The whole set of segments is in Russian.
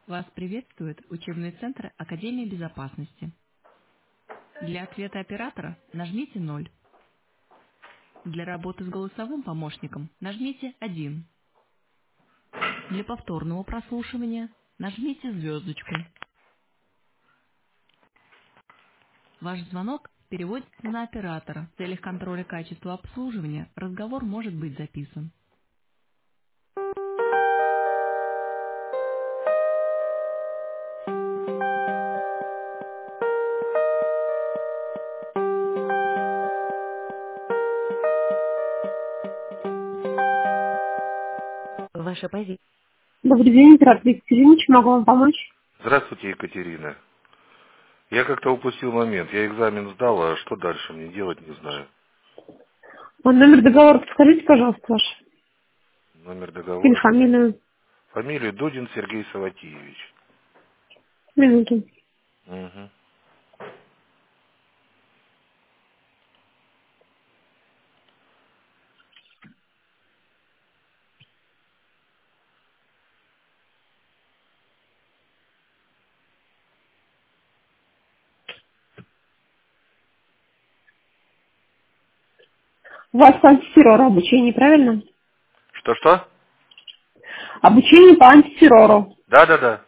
Вас приветствует учебный центр Академии безопасности. Для ответа оператора нажмите 0. Для работы с голосовым помощником нажмите 1. Для повторного прослушивания нажмите звездочку. Ваш звонок переводится на оператора. В целях контроля качества обслуживания разговор может быть записан. Ваша позиция. Добрый день, здравствуйте, Екатерина, чем могу вам помочь? Здравствуйте, Екатерина. Я как-то упустил момент. Я экзамен сдал, а что дальше мне делать, не знаю. Номер договора подскажите, пожалуйста, ваш. Номер Или договора. фамилию. Фамилия Дудин Сергей Саватеевич. Минуту. Угу. У вас по антитеррору обучение, правильно? Что-что? Обучение по антитеррору. Да.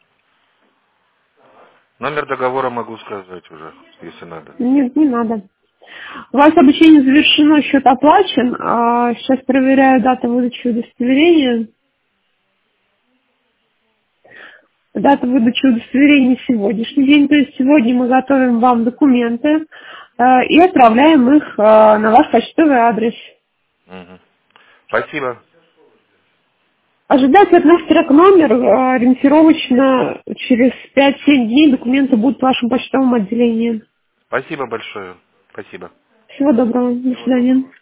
Номер договора могу сказать уже, если надо. Нет, не надо. У вас обучение завершено, счет оплачен. Сейчас проверяю дату выдачи удостоверения. Дата выдачи удостоверения сегодняшний день. То есть сегодня мы готовим вам документы и отправляем их на ваш почтовый адрес. Угу. Спасибо. Ожидайте от нас трек-номер. Ориентировочно через 5-7 дней документы будут в вашем почтовом отделении. Спасибо большое. Спасибо. Всего доброго. До Всего свидания. доброго.